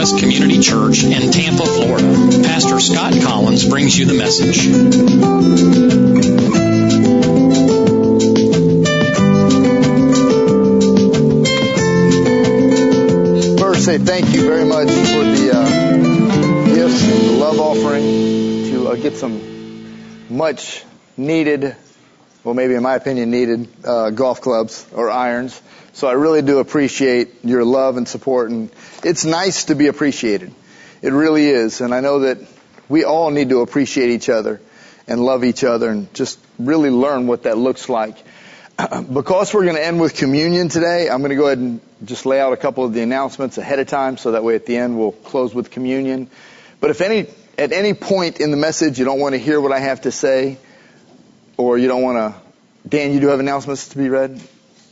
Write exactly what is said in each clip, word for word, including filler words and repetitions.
Baptist Community Church in Tampa, Florida. Pastor Scott Collins brings you the message. First, say thank you very much for the uh, gifts and the love offering to uh, get some much needed, well, maybe in my opinion, needed uh, golf clubs or irons. So I really do appreciate your love and support, and it's nice to be appreciated. It really is, and I know that we all need to appreciate each other and love each other and just really learn what that looks like. Because we're going to end with communion today, I'm going to go ahead and just lay out a couple of the announcements ahead of time so that way at the end we'll close with communion. But if any at any point in the message you don't want to hear what I have to say, or you don't want to, Dan, you do have announcements to be read?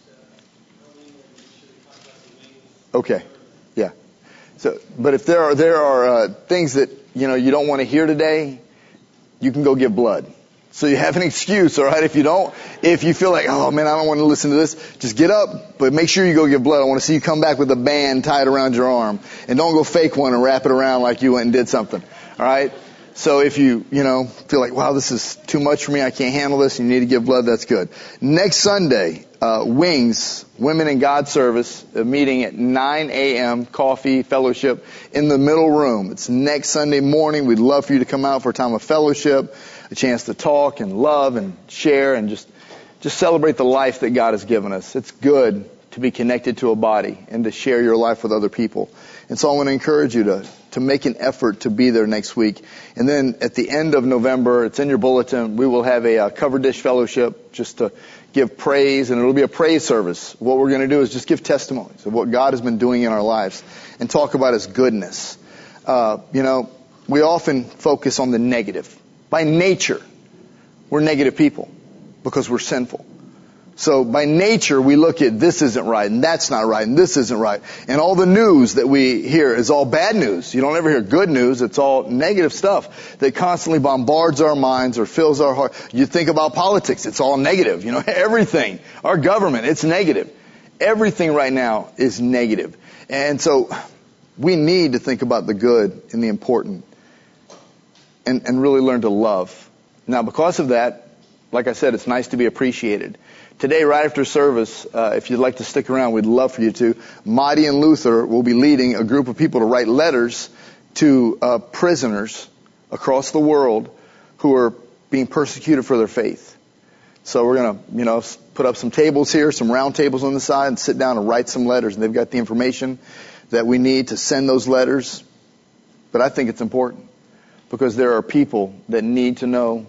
Okay, yeah. So, but if there are there are uh, things that you know you don't want to hear today, you can go give blood. So you have an excuse, all right? If you don't, if you feel like, oh man, I don't want to listen to this, just get up, but make sure you go give blood. I want to see you come back with a band tied around your arm, and don't go fake one and wrap it around like you went and did something, all right? So if you, you know, feel like, wow, this is too much for me, I can't handle this, and you need to give blood, that's good. Next Sunday, uh, Wings, Women in God Service, a meeting at nine a.m., coffee, fellowship in the middle room. It's next Sunday morning. We'd love for you to come out for a time of fellowship, a chance to talk and love and share and just, just celebrate the life that God has given us. It's good to be connected to a body and to share your life with other people. And so I want to encourage you to, to make an effort to be there next week. And then at the end of November, it's in your bulletin, we will have a uh, cover dish fellowship just to give praise, and it'll be a praise service. What we're going to do is just give testimonies of what God has been doing in our lives and talk about His goodness. Uh, you know, we often focus on the negative. By nature, we're negative people because we're sinful. So by nature, we look at this isn't right, and that's not right, and this isn't right. And all the news that we hear is all bad news. You don't ever hear good news. It's all negative stuff that constantly bombards our minds or fills our heart. You think about politics. It's all negative. You know, everything. Our government, it's negative. Everything right now is negative. And so we need to think about the good and the important and, and really learn to love. Now, because of that, like I said, it's nice to be appreciated. Today, right after service, uh, if you'd like to stick around, we'd love for you to. Marty and Luther will be leading a group of people to write letters to uh, prisoners across the world who are being persecuted for their faith. So we're going to, you know, put up some tables here, some round tables on the side, and sit down and write some letters. And they've got the information that we need to send those letters. But I think it's important because there are people that need to know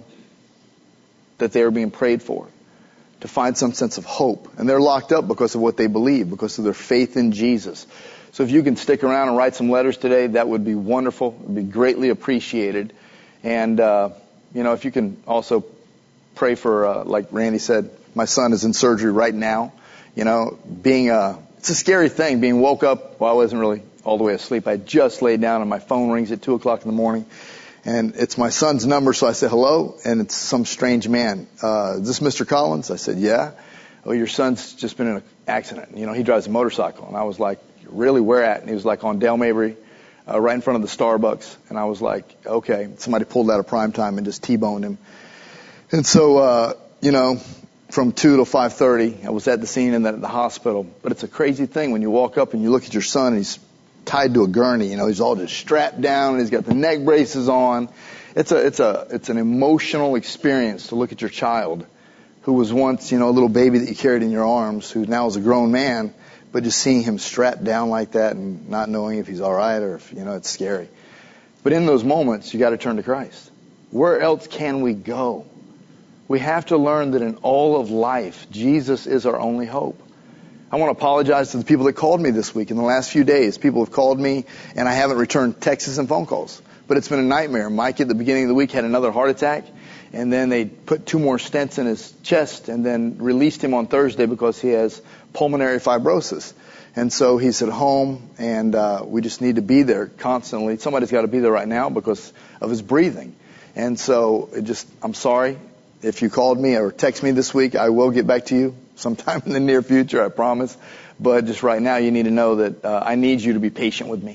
that they are being prayed for, to find some sense of hope. And they're locked up because of what they believe, because of their faith in Jesus. So if you can stick around and write some letters today, that would be wonderful. It would be greatly appreciated. And, uh, you know, if you can also pray for, uh, like Randy said, my son is in surgery right now. You know, being a, it's a scary thing, being woke up. Well, I wasn't really all the way asleep. I just laid down and my phone rings at two o'clock in the morning. And it's my son's number, so I said, hello, and it's some strange man. Uh, is this Mister Collins? I said, yeah. Oh, your son's just been in an accident. You know, he drives a motorcycle. And I was like, really, where at? And he was like on Dale Mabry, uh, right in front of the Starbucks. And I was like, okay. Somebody pulled out a prime time and just T-boned him. And so, uh, you know, from two to five thirty, I was at the scene and then at the hospital. But it's a crazy thing when you walk up and you look at your son and he's tied to a gurney, you know, he's all just strapped down and he's got the neck braces on. It's a, it's a, it's an emotional experience to look at your child who was once, you know, a little baby that you carried in your arms, who now is a grown man, but just seeing him strapped down like that and not knowing if he's all right or if, you know, it's scary. But in those moments, you got to turn to Christ. Where else can we go? We have to learn that in all of life, Jesus is our only hope. I want to apologize to the people that called me this week in the last few days. People have called me, and I haven't returned texts and phone calls. But it's been a nightmare. Mike, at the beginning of the week, had another heart attack, and then they put two more stents in his chest and then released him on Thursday because he has pulmonary fibrosis. And so he's at home, and uh, we just need to be there constantly. Somebody's got to be there right now because of his breathing. And so it just, I'm sorry. If you called me or text me this week, I will get back to you sometime in the near future, I promise. But just right now, you need to know that uh, I need you to be patient with me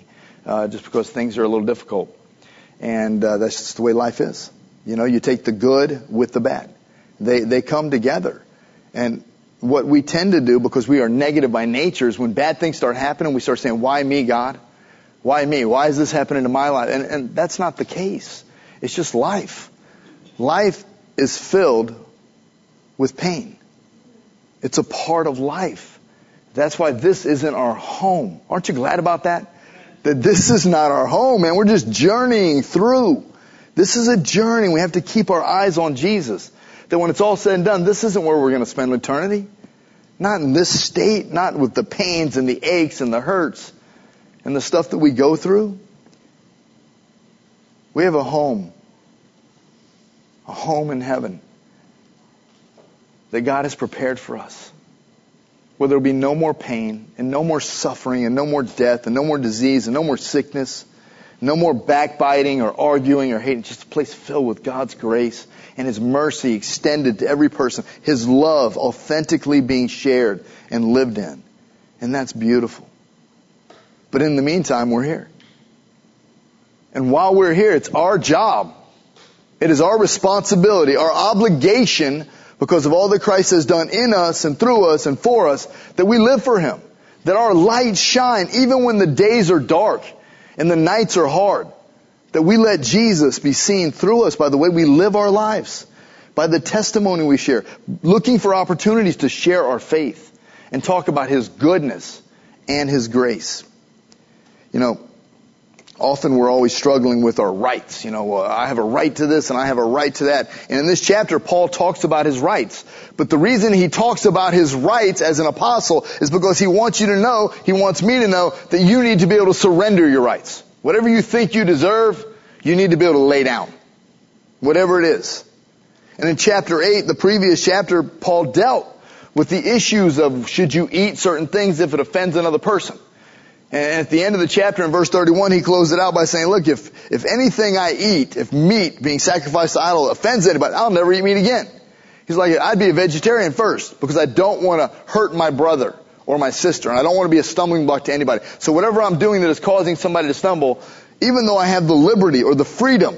uh, just because things are a little difficult. And uh, that's just the way life is. You know, you take the good with the bad. They they come together. And what we tend to do, because we are negative by nature, is when bad things start happening, we start saying, why me, God? Why me? Why is this happening to my life? And, and that's not the case. It's just life. Life is filled with pain. It's a part of life. That's why this isn't our home. Aren't you glad about that? That this is not our home, man. We're just journeying through. This is a journey. We have to keep our eyes on Jesus. That when it's all said and done, this isn't where we're going to spend eternity. Not in this state, not with the pains and the aches and the hurts and the stuff that we go through. We have a home. A home in heaven that God has prepared for us, where there will be no more pain and no more suffering and no more death and no more disease and no more sickness, no more backbiting or arguing or hating. Just a place filled with God's grace and His mercy extended to every person. His love authentically being shared and lived in. And that's beautiful. But in the meantime, we're here. And while we're here, it's our job. It is our responsibility, our obligation, because of all that Christ has done in us and through us and for us, that we live for Him. That our lights shine even when the days are dark and the nights are hard. That we let Jesus be seen through us by the way we live our lives, by the testimony we share, looking for opportunities to share our faith and talk about His goodness and His grace. You know, often we're always struggling with our rights. You know, uh, I have a right to this and I have a right to that. And in this chapter, Paul talks about his rights. But the reason he talks about his rights as an apostle is because he wants you to know, he wants me to know, that you need to be able to surrender your rights. Whatever you think you deserve, you need to be able to lay down. Whatever it is. And in chapter eight, the previous chapter, Paul dealt with the issues of should you eat certain things if it offends another person. And at the end of the chapter in verse thirty-one, he closed it out by saying, look, if, if anything I eat, if meat being sacrificed to idol offends anybody, I'll never eat meat again. He's like, I'd be a vegetarian first because I don't want to hurt my brother or my sister. And I don't want to be a stumbling block to anybody. So whatever I'm doing that is causing somebody to stumble, even though I have the liberty or the freedom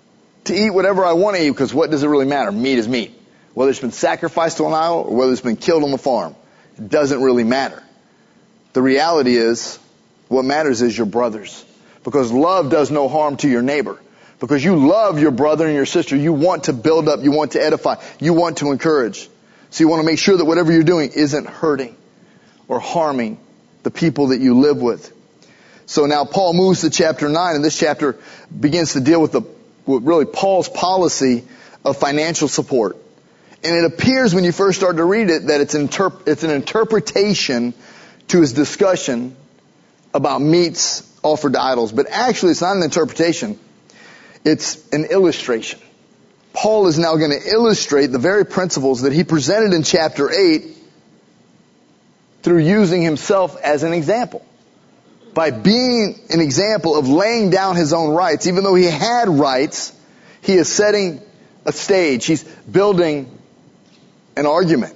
to eat whatever I want to eat, because what does it really matter? Meat is meat. Whether it's been sacrificed to an idol or whether it's been killed on the farm, it doesn't really matter. The reality is, what matters is your brothers. Because love does no harm to your neighbor. Because you love your brother and your sister. You want to build up. You want to edify. You want to encourage. So you want to make sure that whatever you're doing isn't hurting or harming the people that you live with. So now Paul moves to chapter nine, and this chapter begins to deal with the with really Paul's policy of financial support. And it appears when you first start to read it that it's an, interp- it's an interpretation to his discussion about meats offered to idols. But actually it's not an interpretation. It's an illustration. Paul is now going to illustrate the very principles that he presented in chapter eight through using himself as an example. By being an example of laying down his own rights, even though he had rights, he is setting a stage. He's building an argument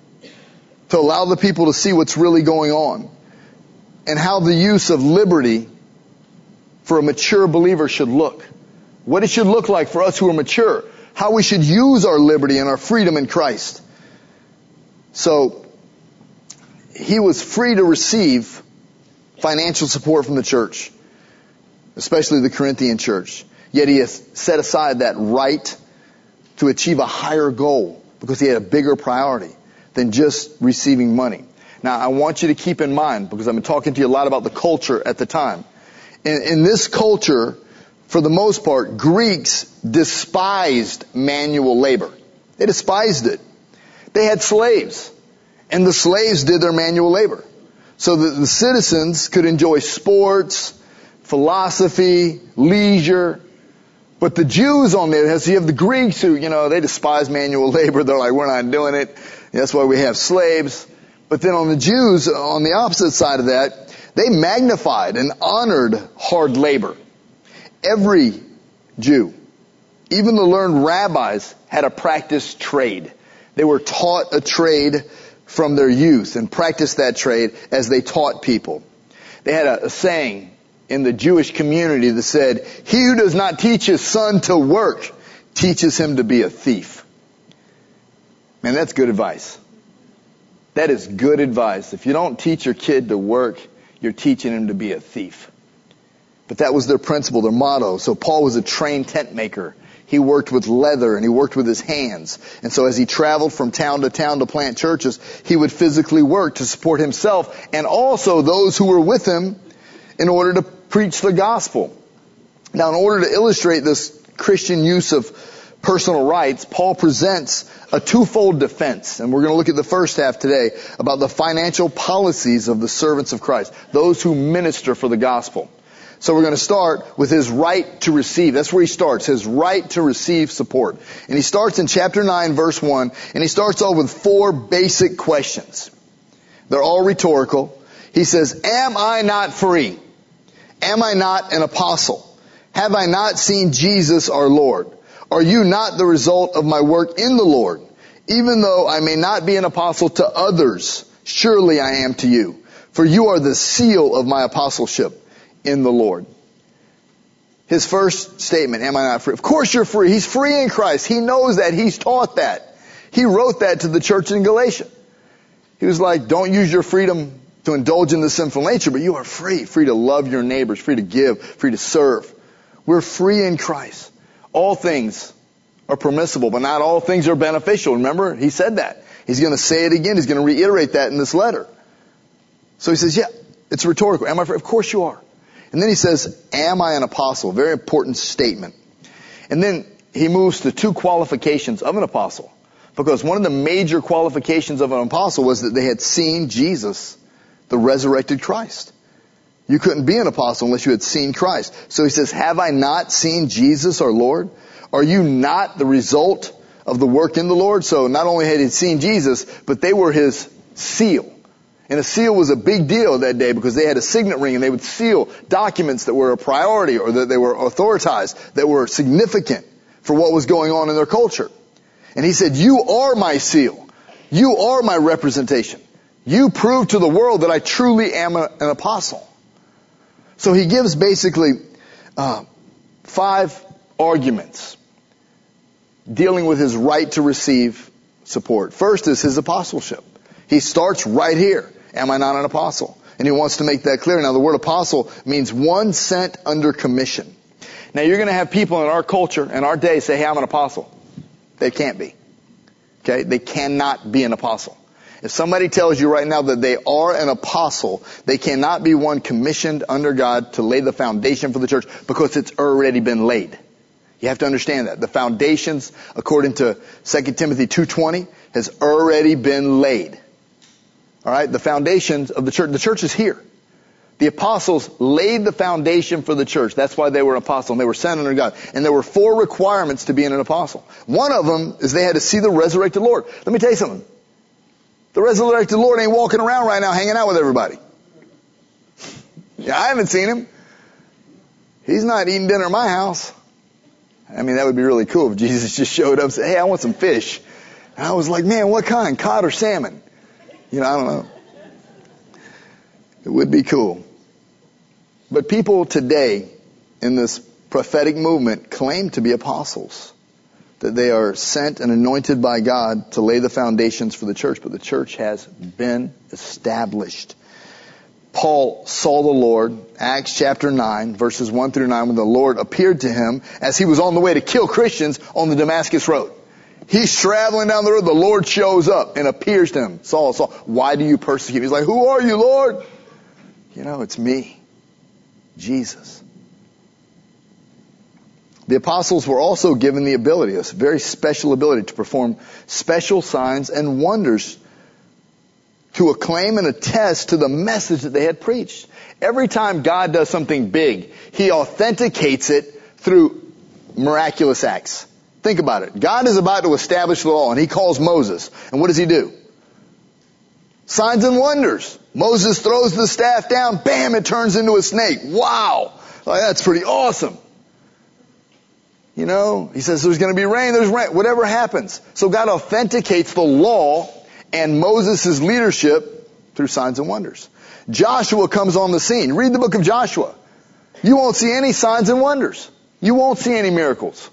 to allow the people to see what's really going on. And how the use of liberty for a mature believer should look. What it should look like for us who are mature. How we should use our liberty and our freedom in Christ. So, he was free to receive financial support from the church. Especially the Corinthian church. Yet he has set aside that right to achieve a higher goal. Because he had a bigger priority than just receiving money. Now, I want you to keep in mind, because I've been talking to you a lot about the culture at the time. In, in this culture, for the most part, Greeks despised manual labor. They despised it. They had slaves, and the slaves did their manual labor. So that the citizens could enjoy sports, philosophy, leisure. But the Jews on the other hand, so you have the Greeks who, you know, they despise manual labor. They're like, we're not doing it. That's why we have slaves. But then on the Jews, on the opposite side of that, they magnified and honored hard labor. Every Jew, even the learned rabbis, had a practiced trade. They were taught a trade from their youth and practiced that trade as they taught people. They had a, a saying in the Jewish community that said, he who does not teach his son to work teaches him to be a thief. Man, that's good advice. That is good advice. If you don't teach your kid to work, you're teaching him to be a thief. But that was their principle, their motto. So Paul was a trained tent maker. He worked with leather and he worked with his hands. And so as he traveled from town to town to plant churches, he would physically work to support himself and also those who were with him in order to preach the gospel. Now, in order to illustrate this Christian use of personal rights, Paul presents a twofold defense. And we're going to look at the first half today about the financial policies of the servants of Christ, those who minister for the gospel. So we're going to start with his right to receive. That's where he starts, his right to receive support. And he starts in chapter nine, verse one, and he starts off with four basic questions. They're all rhetorical. He says, am I not free? Am I not an apostle? Have I not seen Jesus our Lord? Are you not the result of my work in the Lord? Even though I may not be an apostle to others, surely I am to you. For you are the seal of my apostleship in the Lord. His first statement, am I not free? Of course you're free. He's free in Christ. He knows that. He's taught that. He wrote that to the church in Galatia. He was like, don't use your freedom to indulge in the sinful nature, but you are free. Free to love your neighbors, free to give, free to serve. We're free in Christ. All things are permissible, but not all things are beneficial. Remember, he said that. He's going to say it again. He's going to reiterate that in this letter. So he says, yeah, it's rhetorical. Am I free? Of course you are. And then he says, am I an apostle? Very important statement. And then he moves to two qualifications of an apostle. Because one of the major qualifications of an apostle was that they had seen Jesus, the resurrected Christ. You couldn't be an apostle unless you had seen Christ. So he says, have I not seen Jesus our Lord? Are you not the result of the work in the Lord? So not only had he seen Jesus, but they were his seal. And a seal was a big deal that day because they had a signet ring and they would seal documents that were a priority or that they were authorized, that were significant for what was going on in their culture. And he said, you are my seal. You are my representation. You prove to the world that I truly am a, an apostle. So he gives basically uh, five arguments dealing with his right to receive support. First is his apostleship. He starts right here. Am I not an apostle? And he wants to make that clear. Now, the word apostle means one sent under commission. Now, you're going to have people in our culture, in our day, say, hey, I'm an apostle. They can't be. Okay? They cannot be an apostle. If somebody tells you right now that they are an apostle, they cannot be one commissioned under God to lay the foundation for the church because it's already been laid. You have to understand that. The foundations, according to Second Timothy two twenty, has already been laid. All right? The foundations of the church. The church is here. The apostles laid the foundation for the church. That's why they were an apostle and they were sent under God. And there were four requirements to being an apostle. One of them is they had to see the resurrected Lord. Let me tell you something. The resurrected Lord ain't walking around right now hanging out with everybody. Yeah, I haven't seen him. He's not eating dinner at my house. I mean, that would be really cool if Jesus just showed up and said, hey, I want some fish. And I was like, man, what kind? Cod or salmon? You know, I don't know. It would be cool. But people today in this prophetic movement claim to be apostles. That they are sent and anointed by God to lay the foundations for the church. But the church has been established. Paul saw the Lord, Acts chapter nine, verses one through nine, when the Lord appeared to him as he was on the way to kill Christians on the Damascus road. He's traveling down the road. The Lord shows up and appears to him. Saul, Saul, why do you persecute me? He's like, who are you, Lord? You know, it's me, Jesus. The apostles were also given the ability, a very special ability, to perform special signs and wonders to acclaim and attest to the message that they had preached. Every time God does something big, He authenticates it through miraculous acts. Think about it. God is about to establish the law, and He calls Moses. And what does He do? Signs and wonders. Moses throws the staff down, bam, it turns into a snake. Wow! Like, that's pretty awesome. You know, He says there's going to be rain, there's rain, whatever happens. So God authenticates the law and Moses' leadership through signs and wonders. Joshua comes on the scene. Read the book of Joshua. You won't see any signs and wonders. You won't see any miracles.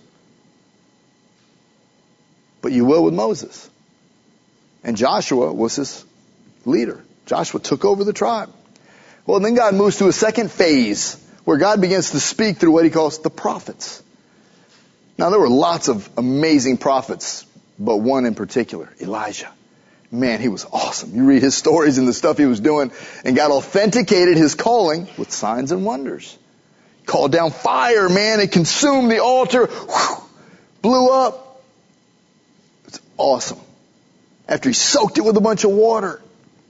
But you will with Moses. And Joshua was his leader. Joshua took over the tribe. Well, then God moves to a second phase where God begins to speak through what he calls the prophets. Now, there were lots of amazing prophets, but one in particular, Elijah. Man, he was awesome. You read his stories and the stuff he was doing, and God authenticated his calling with signs and wonders. Called down fire, man. It consumed the altar. Whew, blew up. It's awesome. After he soaked it with a bunch of water.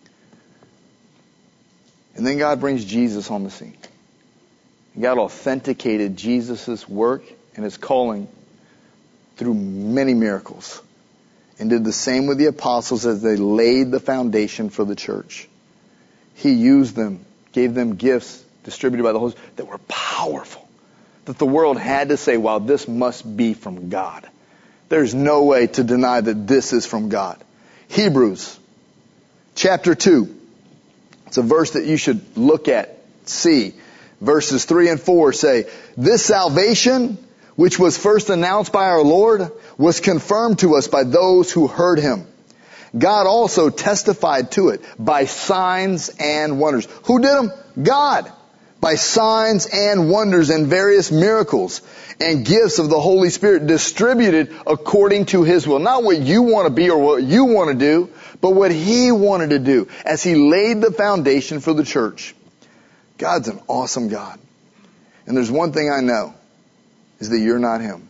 And then God brings Jesus on the scene. And God authenticated Jesus' work and his calling through many miracles. And did the same with the apostles as they laid the foundation for the church. He used them, gave them gifts distributed by the Holy Spirit that were powerful. That the world had to say, wow, this must be from God. There's no way to deny that this is from God. Hebrews chapter two. It's a verse that you should look at, see. Verses three and four say, this salvation, which was first announced by our Lord, was confirmed to us by those who heard him. God also testified to it by signs and wonders. Who did them? God. By signs and wonders and various miracles and gifts of the Holy Spirit distributed according to his will. Not what you want to be or what you want to do, but what he wanted to do as he laid the foundation for the church. God's an awesome God. And there's one thing I know, is that you're not him.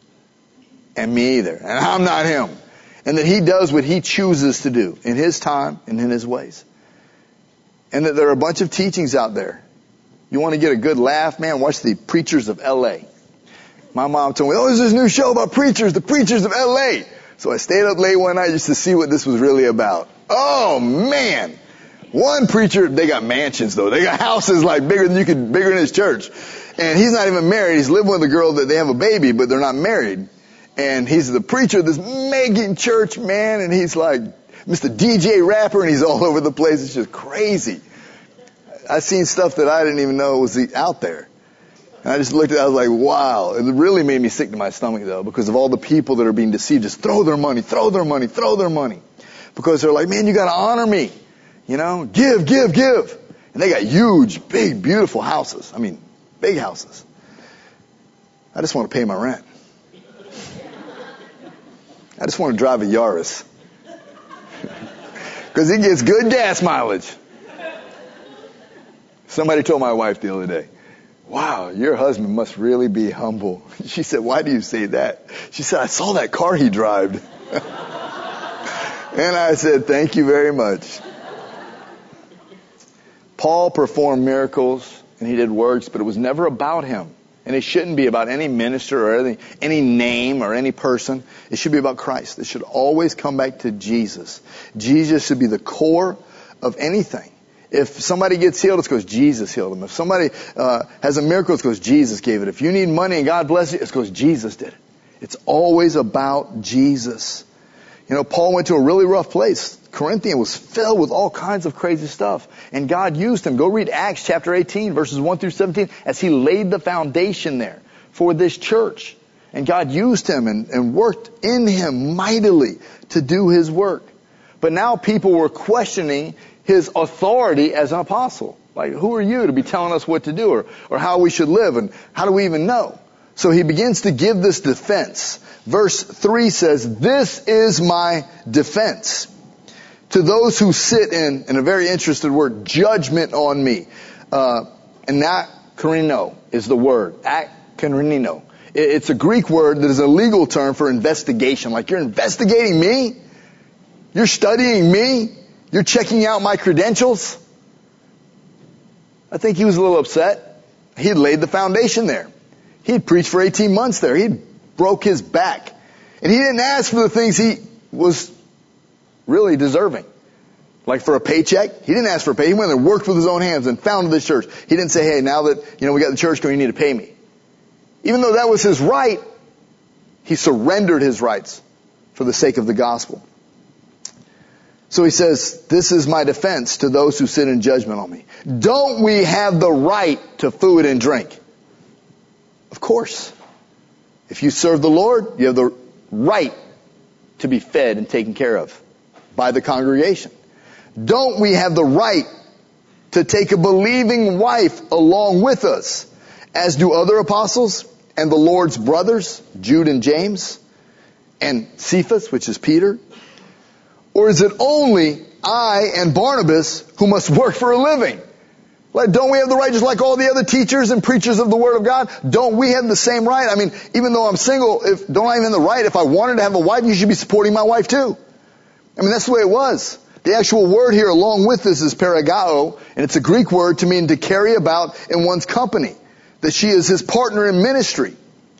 And me either. And I'm not him. And that he does what he chooses to do in his time and in his ways. And that there are a bunch of teachings out there. You want to get a good laugh, man? Watch the Preachers of L A. My mom told me, oh, there's this new show about preachers, the Preachers of L A. So I stayed up late one night just to see what this was really about. Oh, man. One preacher, they got mansions though. They got houses like bigger than you could, bigger than his church. And he's not even married. He's living with a girl that they have a baby, but they're not married. And he's the preacher of this mega church, man. And he's like Mister D J rapper, and he's all over the place. It's just crazy. I've seen stuff that I didn't even know was out there. And I just looked at it, I was like, wow. It really made me sick to my stomach, though, because of all the people that are being deceived. Just throw their money, throw their money, throw their money. Because they're like, man, you got to honor me. You know, give, give, give. And they got huge, big, beautiful houses. I mean, big houses. I just want to pay my rent. I just want to drive a Yaris. Because it gets good gas mileage. Somebody told my wife the other day, wow, your husband must really be humble. She said, why do you say that? She said, I saw that car he drove. And I said, thank you very much. Paul performed miracles and he did works, but it was never about him. And it shouldn't be about any minister or any, any name or any person. It should be about Christ. It should always come back to Jesus. Jesus should be the core of anything. If somebody gets healed, it's because Jesus healed them. If somebody uh, has a miracle, it's because Jesus gave it. If you need money and God bless you, it's because Jesus did it. It's always about Jesus. You know, Paul went to a really rough place. Corinthian was filled with all kinds of crazy stuff. And God used him. Go read Acts chapter eighteen, verses one through seventeen, as he laid the foundation there for this church. And God used him and, and worked in him mightily to do his work. But now people were questioning his authority as an apostle. Like, who are you to be telling us what to do or, or how we should live? And how do we even know? So he begins to give this defense. Verse three says, this is my defense to those who sit in, in a very interesting word, judgment on me. Uh, and akrino is the word. Akrino. It's a Greek word that is a legal term for investigation. Like, you're investigating me? You're studying me? You're checking out my credentials? I think he was a little upset. He had laid the foundation there. He had preached for eighteen months there. He had broke his back. And he didn't ask for the things he was really deserving. Like for a paycheck. He didn't ask for a pay. He went and worked with his own hands and founded this church. He didn't say, hey, now that, you know, we got the church going, you need to pay me. Even though that was his right, he surrendered his rights for the sake of the gospel. So he says, this is my defense to those who sit in judgment on me. Don't we have the right to food and drink? Of course. If you serve the Lord, you have the right to be fed and taken care of by the congregation. Don't we have the right to take a believing wife along with us, as do other apostles and the Lord's brothers, Jude and James, and Cephas, which is Peter? Or is it only I and Barnabas who must work for a living? Like, don't we have the right, just like all the other teachers and preachers of the Word of God? Don't we have the same right? I mean, even though I'm single, if, don't I have the right? If I wanted to have a wife, you should be supporting my wife too. I mean, that's the way it was. The actual word here along with this is paragao, and it's a Greek word to mean to carry about in one's company. That she is his partner in ministry.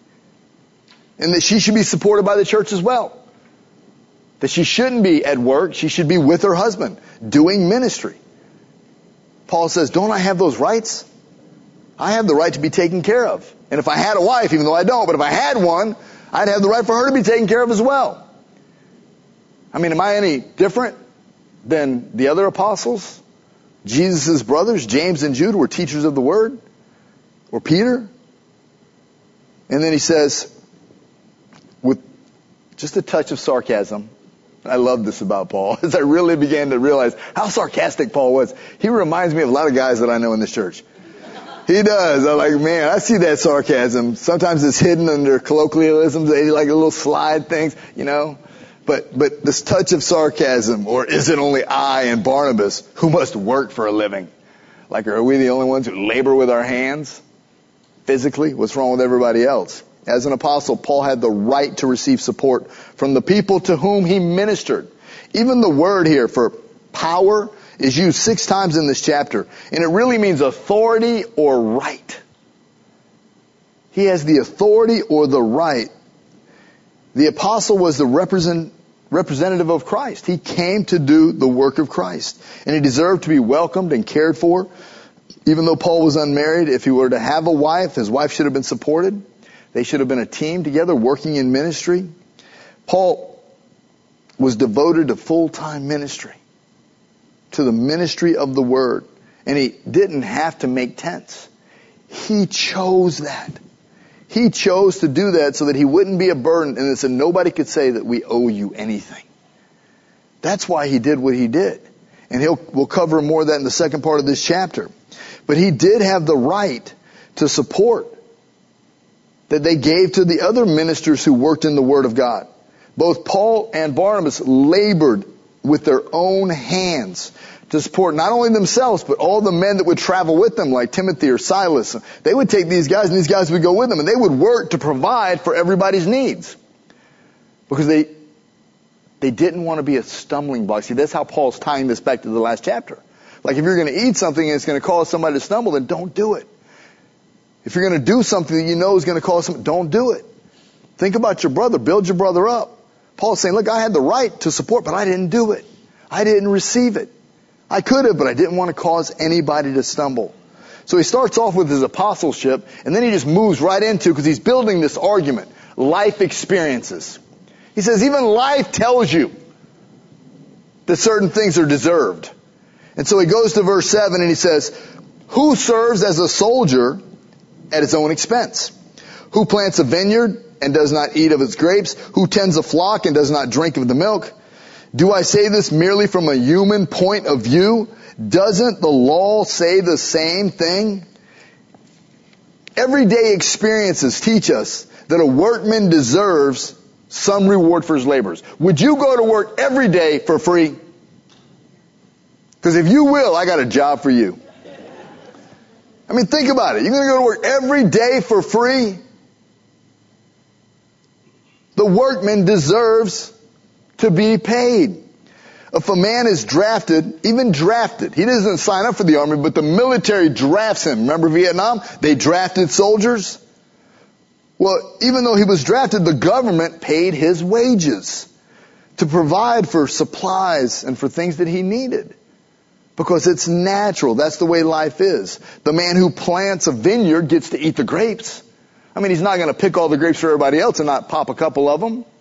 And that she should be supported by the church as well. That she shouldn't be at work, she should be with her husband, doing ministry. Paul says, don't I have those rights? I have the right to be taken care of. And if I had a wife, even though I don't, but if I had one, I'd have the right for her to be taken care of as well. I mean, am I any different than the other apostles? Jesus' brothers, James and Jude, were teachers of the Word? Or Peter? And then he says, with just a touch of sarcasm, I love this about Paul, as I really began to realize how sarcastic Paul was. He reminds me of a lot of guys that I know in this church. He does. I'm like, man, I see that sarcasm. Sometimes it's hidden under colloquialisms. They like little slide things, you know. But, but this touch of sarcasm, or is it only I and Barnabas who must work for a living? Like, are we the only ones who labor with our hands? Physically? What's wrong with everybody else? As an apostle, Paul had the right to receive support from the people to whom he ministered. Even the word here for power is used six times in this chapter, and it really means authority or right. He has the authority or the right. The apostle was the represent, representative of Christ. He came to do the work of Christ, and he deserved to be welcomed and cared for. Even though Paul was unmarried, if he were to have a wife, his wife should have been supported. They should have been a team together working in ministry. Paul was devoted to full-time ministry, to the ministry of the Word. And he didn't have to make tents. He chose that. He chose to do that so that he wouldn't be a burden and so nobody could say that we owe you anything. That's why he did what he did. And he'll, we'll cover more of that in the second part of this chapter. But he did have the right to support that they gave to the other ministers who worked in the Word of God. Both Paul and Barnabas labored with their own hands to support not only themselves, but all the men that would travel with them, like Timothy or Silas. They would take these guys, and these guys would go with them, and they would work to provide for everybody's needs. Because they they didn't want to be a stumbling block. See, that's how Paul's tying this back to the last chapter. Like, if you're going to eat something and it's going to cause somebody to stumble, then don't do it. If you're going to do something that you know is going to cause something, don't do it. Think about your brother. Build your brother up. Paul's saying, look, I had the right to support, but I didn't do it. I didn't receive it. I could have, but I didn't want to cause anybody to stumble. So he starts off with his apostleship, and then he just moves right into, because he's building this argument, life experiences. He says, even life tells you that certain things are deserved. And so he goes to verse seven and he says, who serves as a soldier at his own expense? Who plants a vineyard and does not eat of its grapes? Who tends a flock and does not drink of the milk? Do I say this merely from a human point of view? Doesn't the law say the same thing? Everyday experiences teach us that a workman deserves some reward for his labors. Would you go to work every day for free? Because if you will, I got a job for you. I mean, think about it. You're going to go to work every day for free? The workman deserves to be paid. If a man is drafted, even drafted, he doesn't sign up for the army, but the military drafts him. Remember Vietnam? They drafted soldiers. Well, even though he was drafted, the government paid his wages to provide for supplies and for things that he needed. Because it's natural. That's the way life is. The man who plants a vineyard gets to eat the grapes. I mean, he's not going to pick all the grapes for everybody else and not pop a couple of them.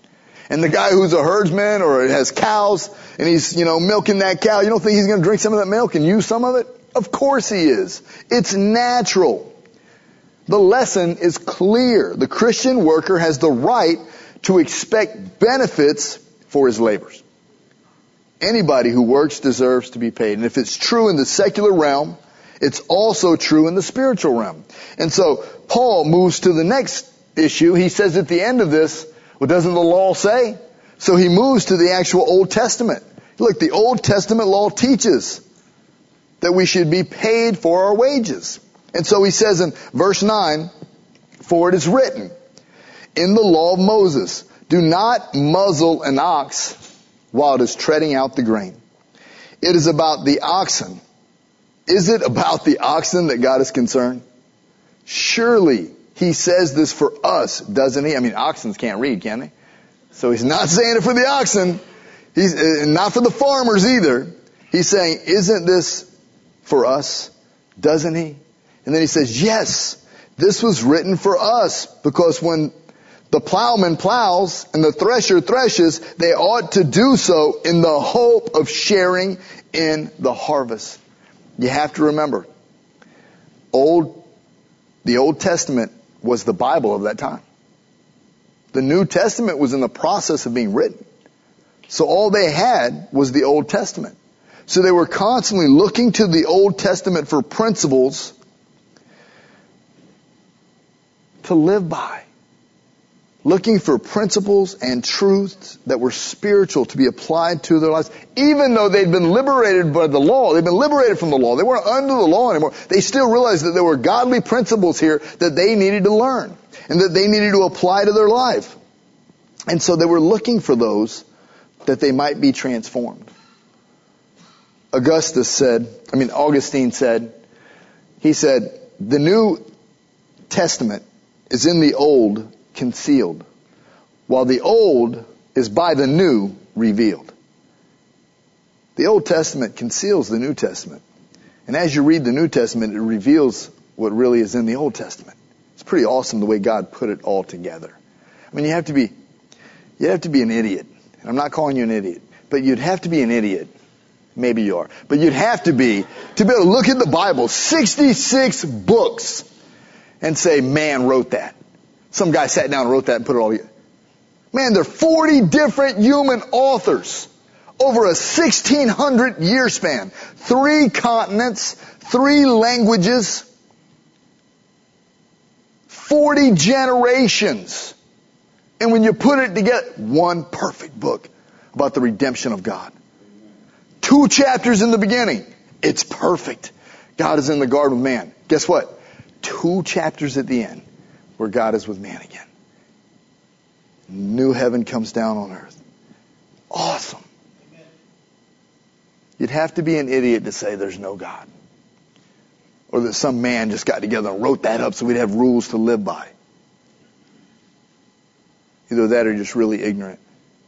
And the guy who's a herdsman or has cows and he's, you know, milking that cow, you don't think he's going to drink some of that milk and use some of it? Of course he is. It's natural. The lesson is clear. The Christian worker has the right to expect benefits for his labors. Anybody who works deserves to be paid. And if it's true in the secular realm, it's also true in the spiritual realm. And so Paul moves to the next issue. He says at the end of this, well, doesn't the law say? So he moves to the actual Old Testament. Look, the Old Testament law teaches that we should be paid for our wages. And so he says in verse nine, for it is written in the law of Moses, do not muzzle an ox while it is treading out the grain. It is about the oxen. Is it about the oxen that God is concerned? Surely he says this for us, doesn't he? I mean, oxen can't read, can they? So he's not saying it for the oxen. He's uh, not for the farmers either. He's saying, isn't this for us? Doesn't he? And then he says, yes, this was written for us, because when the plowman plows and the thresher threshes, they ought to do so in the hope of sharing in the harvest. You have to remember, old, the Old Testament was the Bible of that time. The New Testament was in the process of being written. So all they had was the Old Testament. So they were constantly looking to the Old Testament for principles to live by. Looking for principles and truths that were spiritual to be applied to their lives. Even though they'd been liberated by the law, they'd been liberated from the law. They weren't under the law anymore. They still realized that there were godly principles here that they needed to learn and that they needed to apply to their life. And so they were looking for those that they might be transformed. Augustus said, I mean, Augustine said, he said, the New Testament is in the Old concealed, while the Old is by the New revealed. The Old Testament conceals the New Testament. And as you read the New Testament, it reveals what really is in the Old Testament. It's pretty awesome the way God put it all together. I mean, you have to be, you have to be an idiot. And I'm not calling you an idiot, but you'd have to be an idiot. Maybe you are. But you'd have to be, to be able to look at the Bible, sixty-six books, and say, man wrote that. Some guy sat down and wrote that and put it all together. Man, there are forty different human authors over a sixteen hundred year span. Three continents, three languages, forty generations. And when you put it together, one perfect book about the redemption of God. Two chapters in the beginning. It's perfect. God is in the garden with man. Guess what? Two chapters at the end where God is with man again. New heaven comes down on earth. Awesome. You'd have to be an idiot to say there's no God. Or that some man just got together and wrote that up so we'd have rules to live by. Either that or you're just really ignorant.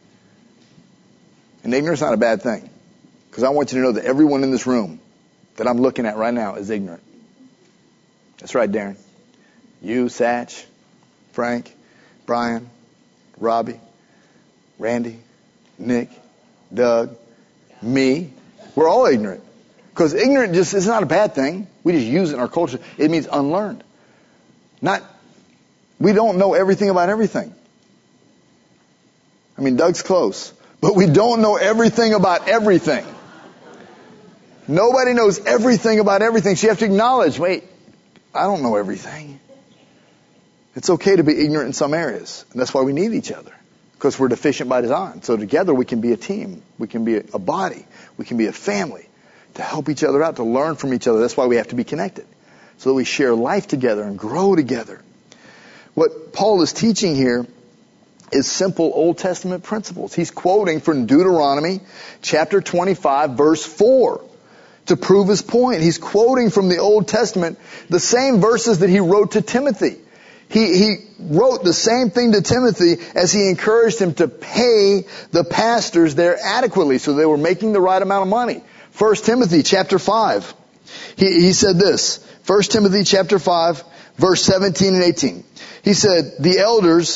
And ignorance is not a bad thing. Because I want you to know that everyone in this room that I'm looking at right now is ignorant. That's right, Darren. You, Satch, Frank, Brian, Robbie, Randy, Nick, Doug, me. We're all ignorant. Because ignorant just is not a bad thing. We just use it in our culture. It means unlearned. Not, we don't know everything about everything. I mean, Doug's close. But we don't know everything about everything. Nobody knows everything about everything. So you have to acknowledge, wait, I don't know everything. It's okay to be ignorant in some areas. And that's why we need each other. Because we're deficient by design. So together we can be a team. We can be a body. We can be a family. To help each other out, to learn from each other. That's why we have to be connected. So that we share life together and grow together. What Paul is teaching here is simple Old Testament principles. He's quoting from Deuteronomy chapter twenty-five, verse four. To prove his point. He's quoting from the Old Testament the same verses that he wrote to Timothy. He, he wrote the same thing to Timothy as he encouraged him to pay the pastors there adequately so they were making the right amount of money. First Timothy chapter five. He, he said this. First Timothy chapter five, verse seventeen and eighteen. He said, the elders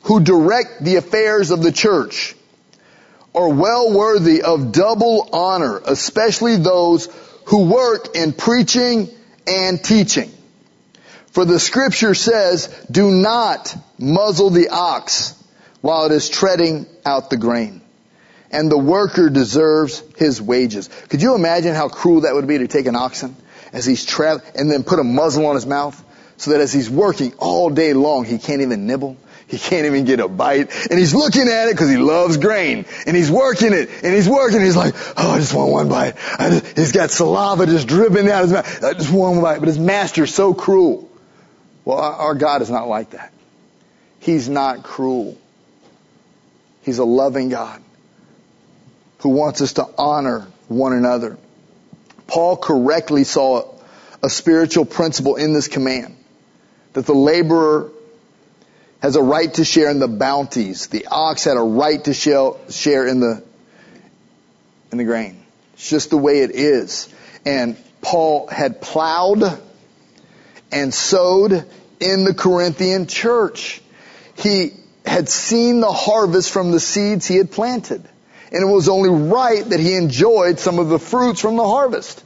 who direct the affairs of the church are well worthy of double honor, especially those who work in preaching and teaching. For the scripture says, do not muzzle the ox while it is treading out the grain. And the worker deserves his wages. Could you imagine how cruel that would be to take an oxen as he's trapped and then put a muzzle on his mouth so that as he's working all day long, he can't even nibble? He can't even get a bite. And he's looking at it because he loves grain. And he's working it. And he's working. He's like, oh, I just want one bite. I just, he's got saliva just dripping out his mouth. I just want one bite. But his master's so cruel. Well, our God is not like that. He's not cruel. He's a loving God who wants us to honor one another. Paul correctly saw a spiritual principle in this command, that the laborer has a right to share in the bounties. The ox had a right to share in the in the grain. It's just the way it is. And Paul had plowed and sowed in the Corinthian church. He had seen the harvest from the seeds he had planted. And it was only right that he enjoyed some of the fruits from the harvest.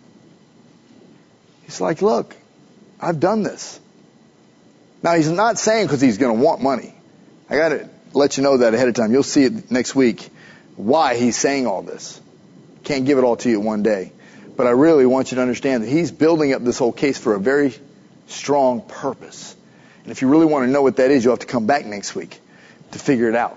He's like, look, I've done this. Now, he's not saying because he's going to want money. I got to let you know that ahead of time. You'll see it next week, why he's saying all this. Can't give it all to you in one day. But I really want you to understand that he's building up this whole case for a very strong purpose. And if you really want to know what that is, you'll have to come back next week to figure it out.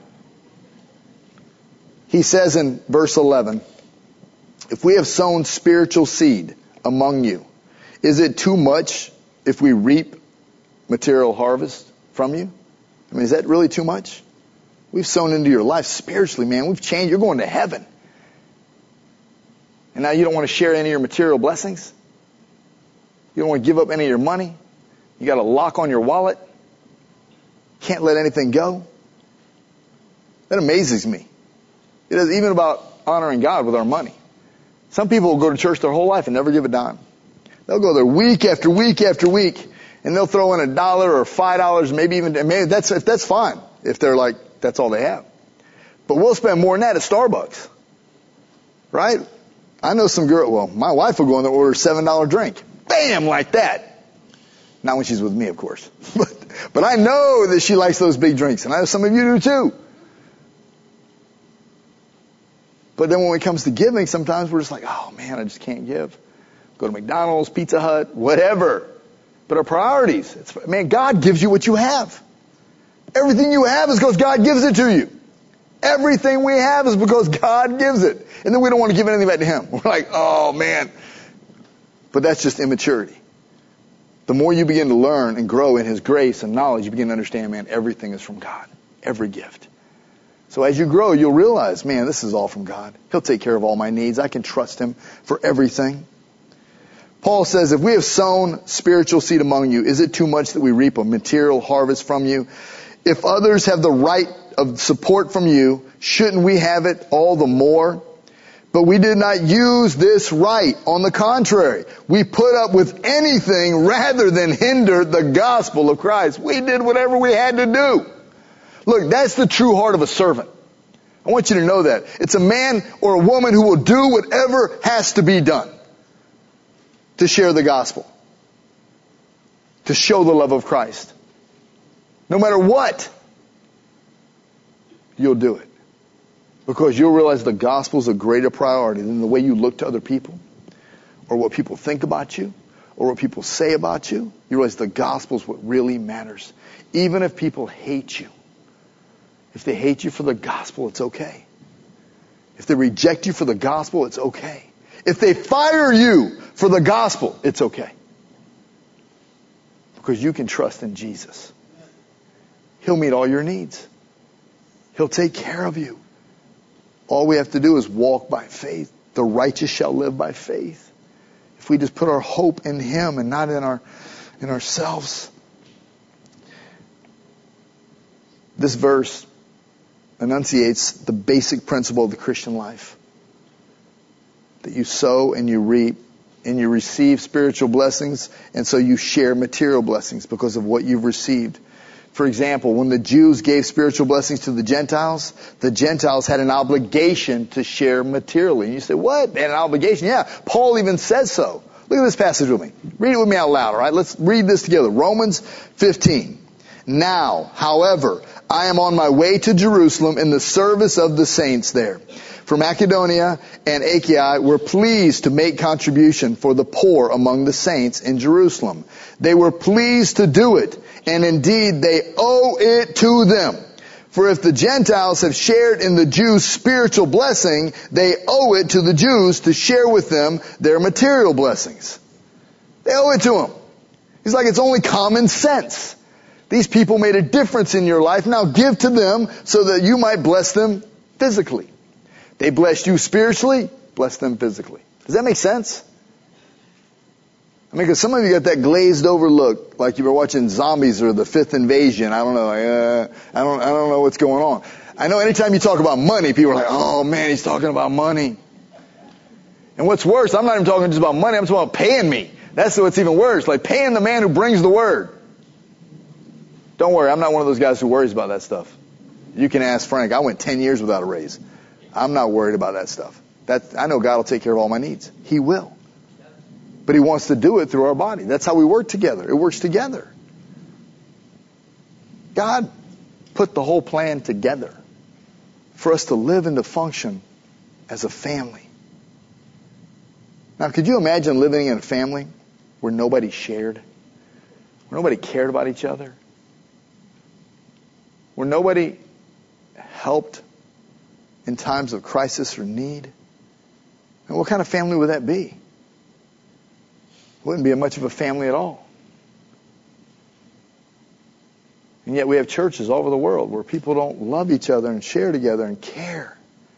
He says in verse eleven, if we have sown spiritual seed among you, is it too much if we reap material harvest from you? I mean, is that really too much? We've sown into your life spiritually, man. We've changed. You're going to heaven. And now you don't want to share any of your material blessings? You don't want to give up any of your money? You got a lock on your wallet? Can't let anything go? That amazes me. It is even about honoring God with our money. Some people will go to church their whole life and never give a dime. They'll go there week after week after week, and they'll throw in a dollar or five dollars, maybe even, maybe that's, if that's fine, if they're like, that's all they have. But we'll spend more than that at Starbucks. Right? I know some girl, well, my wife will go in there and order a seven dollar drink. Bam, like that. Not when she's with me, of course. But, but I know that she likes those big drinks, and I know some of you do too. But then when it comes to giving, sometimes we're just like, oh man, I just can't give. Go to McDonald's, Pizza Hut, whatever. But our priorities, it's, man, God gives you what you have. Everything you have is because God gives it to you. Everything we have is because God gives it. And then we don't want to give anything back to Him. We're like, oh man. But that's just immaturity. The more you begin to learn and grow in His grace and knowledge, you begin to understand, man, everything is from God. Every gift. So as you grow, you'll realize, man, this is all from God. He'll take care of all my needs. I can trust Him for everything. Paul says, if we have sown spiritual seed among you, is it too much that we reap a material harvest from you? If others have the right of support from you, shouldn't we have it all the more? But we did not use this right. On the contrary, we put up with anything rather than hinder the gospel of Christ. We did whatever we had to do. Look, that's the true heart of a servant. I want you to know that. It's a man or a woman who will do whatever has to be done to share the gospel, to show the love of Christ. No matter what, you'll do it. Because you'll realize the gospel is a greater priority than the way you look to other people, or what people think about you, or what people say about you. You realize the gospel is what really matters. Even if people hate you. If they hate you for the gospel, it's okay. If they reject you for the gospel, it's okay. If they fire you for the gospel, it's okay. Because you can trust in Jesus. He'll meet all your needs. He'll take care of you. All we have to do is walk by faith. The righteous shall live by faith. If we just put our hope in Him and not in our in ourselves. This verse enunciates the basic principle of the Christian life. That you sow and you reap and you receive spiritual blessings, and so you share material blessings because of what you've received. For example, when the Jews gave spiritual blessings to the Gentiles, the Gentiles had an obligation to share materially. And you say, what? They had an obligation? Yeah, Paul even says so. Look at this passage with me. Read it with me out loud, all right? Let's read this together. Romans fifteen. Now, however, I am on my way to Jerusalem in the service of the saints there. For Macedonia and Achaia were pleased to make contribution for the poor among the saints in Jerusalem. They were pleased to do it, and indeed they owe it to them. For if the Gentiles have shared in the Jews' spiritual blessing, they owe it to the Jews to share with them their material blessings. They owe it to them. He's like, it's only common sense. These people made a difference in your life. Now give to them so that you might bless them physically. They blessed you spiritually, bless them physically. Does that make sense? I mean, because some of you got that glazed over look, like you were watching Zombies or The Fifth Invasion. I don't know. Uh, I don't. I don't know what's going on. I know. Anytime you talk about money, people are like, "Oh man, he's talking about money." And what's worse, I'm not even talking just about money. I'm talking about paying me. That's what's even worse. Like paying the man who brings the word. Don't worry, I'm not one of those guys who worries about that stuff. You can ask Frank. I went ten years without a raise. I'm not worried about that stuff. That I know God will take care of all my needs. He will. But He wants to do it through our body. That's how we work together. It works together. God put the whole plan together for us to live and to function as a family. Now, could you imagine living in a family where nobody shared? Where nobody cared about each other? Where nobody helped in times of crisis or need? And what kind of family would that be? It wouldn't be much of a family at all. And yet we have churches all over the world where people don't love each other and share together and care.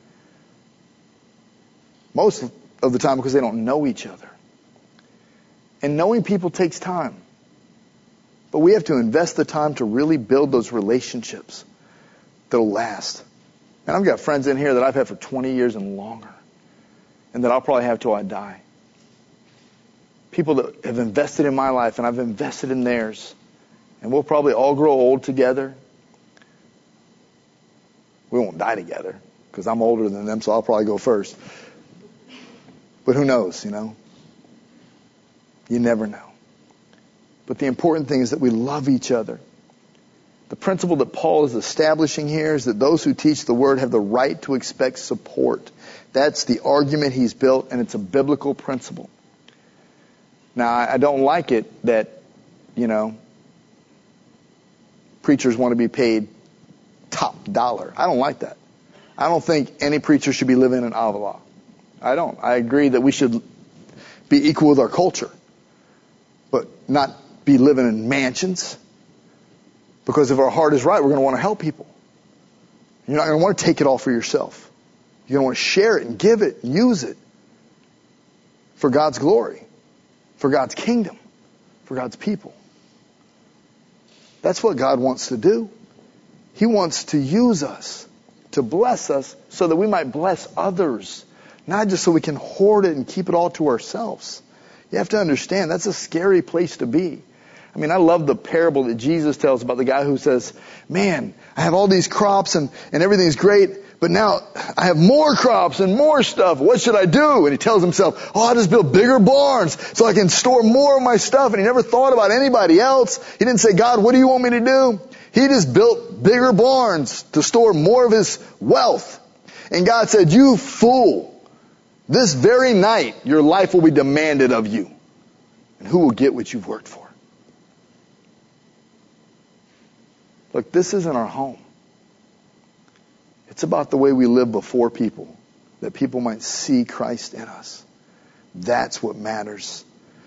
Most of the time because they don't know each other. And knowing people takes time. But we have to invest the time to really build those relationships that'll last. And I've got friends in here that I've had for twenty years and longer. And that I'll probably have till I die. People that have invested in my life and I've invested in theirs. And we'll probably all grow old together. We won't die together because I'm older than them, so I'll probably go first. But who knows, you know? You never know. But the important thing is that we love each other. The principle that Paul is establishing here is that those who teach the word have the right to expect support. That's the argument he's built, and it's a biblical principle. Now, I don't like it that, you know, preachers want to be paid top dollar. I don't like that. I don't think any preacher should be living in Avila. I don't. I agree that we should be equal with our culture, but not be living in mansions. Because if our heart is right, we're going to want to help people. You're not going to want to take it all for yourself. You're going to want to share it and give it, and use it for God's glory, for God's kingdom, for God's people. That's what God wants to do. He wants to use us, to bless us, so that we might bless others. Not just so we can hoard it and keep it all to ourselves. You have to understand, that's a scary place to be. I mean, I love the parable that Jesus tells about the guy who says, man, I have all these crops and, and everything's great, but now I have more crops and more stuff. What should I do? And he tells himself, oh, I'll just build bigger barns so I can store more of my stuff. And he never thought about anybody else. He didn't say, God, what do you want me to do? He just built bigger barns to store more of his wealth. And God said, you fool. This very night, your life will be demanded of you. And who will get what you've worked for? Look, this isn't our home. It's about the way we live before people, that people might see Christ in us. That's what matters.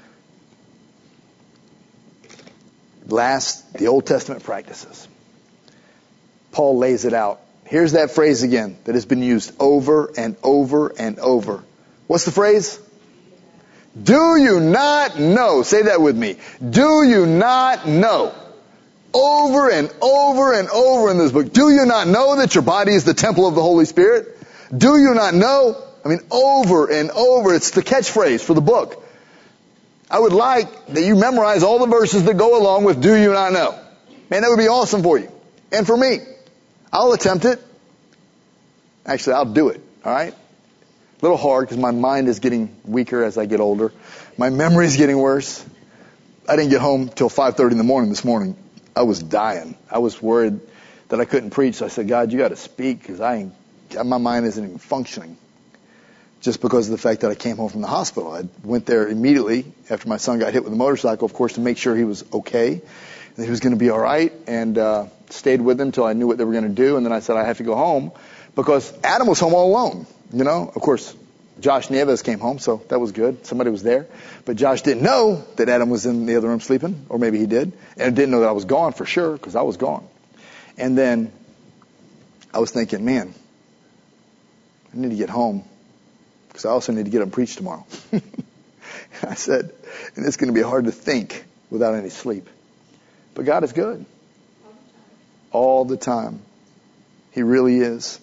Last, the Old Testament practices. Paul lays it out. Here's that phrase again that has been used over and over and over. What's the phrase? Do you not know? Say that with me. Do you not know? Over and over and over in this book. Do you not know that your body is the temple of the Holy Spirit? Do you not know? I mean, over and over. It's the catchphrase for the book. I would like that you memorize all the verses that go along with do you not know. Man, that would be awesome for you. And for me. I'll attempt it. Actually, I'll do it. All right? A little hard because my mind is getting weaker as I get older. My memory is getting worse. I didn't get home till five thirty in the morning this morning. I was dying. I was worried that I couldn't preach. So I said, God, you got to speak because I ain't, my mind isn't even functioning. Just because of the fact that I came home from the hospital. I went there immediately after my son got hit with a motorcycle, of course, to make sure he was okay, and that he was going to be all right, and uh, stayed with him until I knew what they were going to do. And then I said I have to go home because Adam was home all alone. You know, of course, Josh Nieves came home, so that was good. Somebody was there. But Josh didn't know that Adam was in the other room sleeping, or maybe he did, and didn't know that I was gone for sure because I was gone. And then I was thinking, man, I need to get home because I also need to get up and preach tomorrow. I said, and it's going to be hard to think without any sleep. But God is good. All the time. He really is.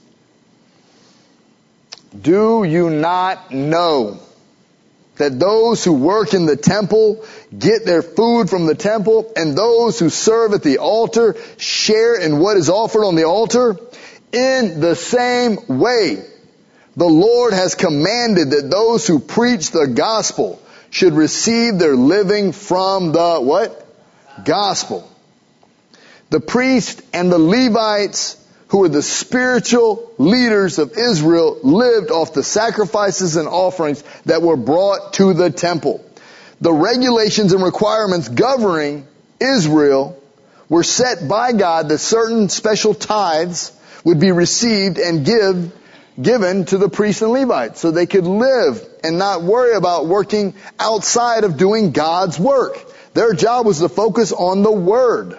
Do you not know that those who work in the temple get their food from the temple, and those who serve at the altar share in what is offered on the altar? In the same way, the Lord has commanded that those who preach the gospel should receive their living from the what? Gospel. The priests and the Levites, who were the spiritual leaders of Israel, lived off the sacrifices and offerings that were brought to the temple. The regulations and requirements governing Israel were set by God that certain special tithes would be received and give, given to the priests and Levites so they could live and not worry about working outside of doing God's work. Their job was to focus on the Word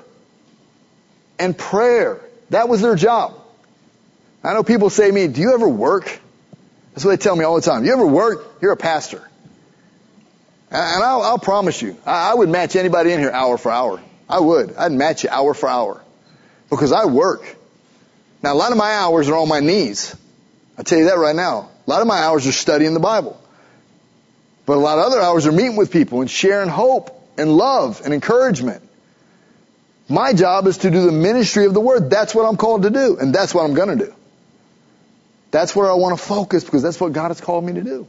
and prayer. That was their job. I know people say to me, do you ever work? That's what they tell me all the time. You ever work? You're a pastor. And I'll, I'll promise you, I, I would match anybody in here hour for hour. I would. I'd match you hour for hour. Because I work. Now, a lot of my hours are on my knees. I'll tell you that right now. A lot of my hours are studying the Bible. But a lot of other hours are meeting with people and sharing hope and love and encouragement. My job is to do the ministry of the Word. That's what I'm called to do. And that's what I'm going to do. That's where I want to focus because that's what God has called me to do.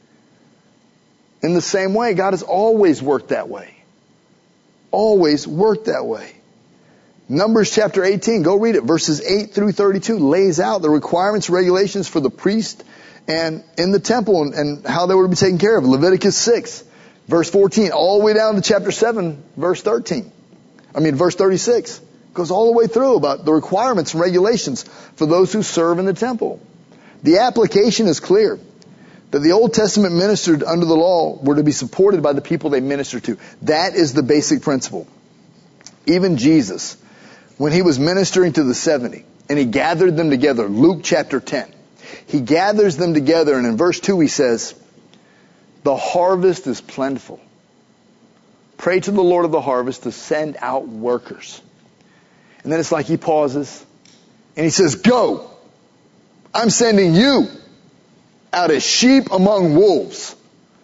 In the same way, God has always worked that way. Always worked that way. Numbers chapter eighteen, go read it. Verses eight through thirty-two lays out the requirements and regulations for the priest and in the temple and, and how they were to be taken care of. Leviticus six, verse fourteen, all the way down to chapter seven, verse thirteen. I mean, verse thirty-six goes all the way through about the requirements and regulations for those who serve in the temple. The application is clear that the Old Testament ministered under the law were to be supported by the people they ministered to. That is the basic principle. Even Jesus, when he was ministering to the seventy and he gathered them together, Luke chapter ten, he gathers them together and in verse two he says, the harvest is plentiful. Pray to the Lord of the harvest to send out workers. And then it's like he pauses and he says, go. I'm sending you out as sheep among wolves.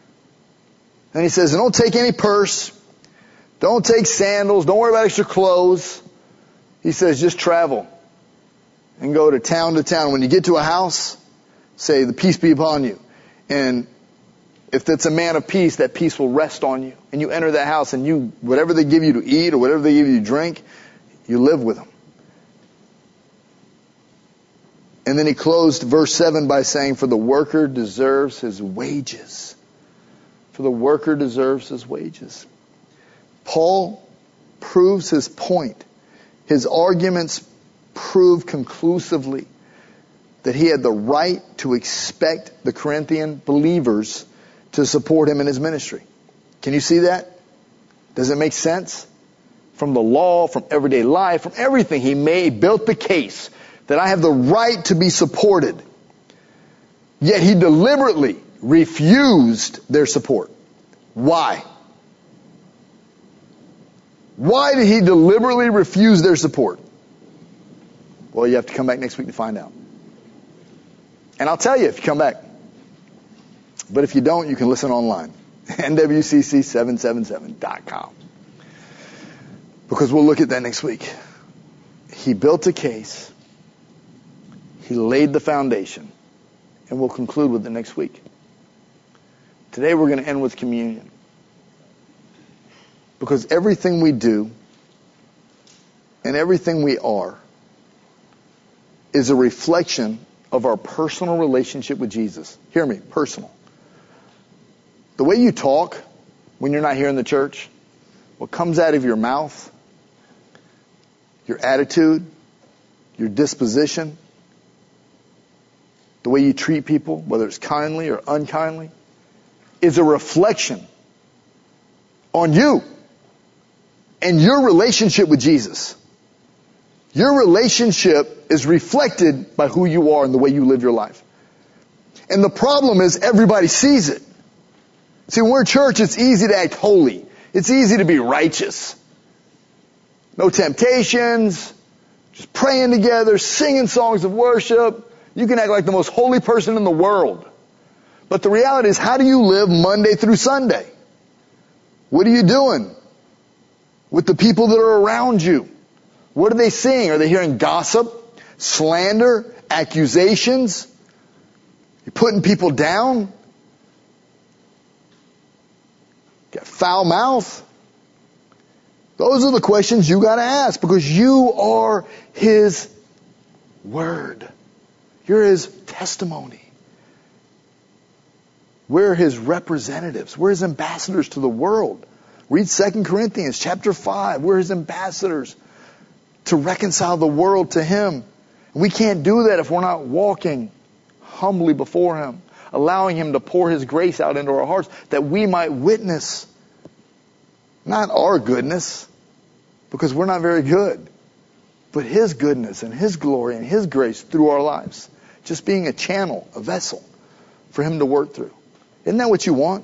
And he says, don't take any purse. Don't take sandals. Don't worry about extra clothes. He says, just travel and go to town to town. When you get to a house, say, the peace be upon you. And if it's a man of peace, that peace will rest on you. And you enter that house and you, whatever they give you to eat or whatever they give you to drink, you live with them. And then he closed verse seven by saying, for the worker deserves his wages. For the worker deserves his wages. Paul proves his point. His arguments prove conclusively that he had the right to expect the Corinthian believers to support him in his ministry. Can you see that? Does it make sense? From the law, from everyday life, from everything, he made, built the case that I have the right to be supported. Yet he deliberately refused their support. Why? Why did he deliberately refuse their support? Well, you have to come back next week to find out. And I'll tell you if you come back. But if you don't, you can listen online. N W C C seven seven seven dot com. Because we'll look at that next week. He built a case. He laid the foundation. And we'll conclude with it next week. Today we're going to end with communion. Because everything we do and everything we are is a reflection of our personal relationship with Jesus. Hear me, personal. The way you talk when you're not here in the church, what comes out of your mouth, your attitude, your disposition, the way you treat people, whether it's kindly or unkindly, is a reflection on you and your relationship with Jesus. Your relationship is reflected by who you are and the way you live your life. And the problem is everybody sees it. See, when we're in church, it's easy to act holy. It's easy to be righteous. No temptations, just praying together, singing songs of worship. You can act like the most holy person in the world. But the reality is, how do you live Monday through Sunday? What are you doing with the people that are around you? What are they seeing? Are they hearing gossip, slander, accusations? You're putting people down? Got foul mouth? Those are the questions you got to ask, because you are His Word. You're His testimony. We're His representatives. We're His ambassadors to the world. Read Second Corinthians chapter five. We're His ambassadors to reconcile the world to Him. We can't do that if we're not walking humbly before Him, allowing Him to pour His grace out into our hearts that we might witness not our goodness, because we're not very good, but His goodness and His glory and His grace through our lives. Just being a channel, a vessel for Him to work through. Isn't that what you want?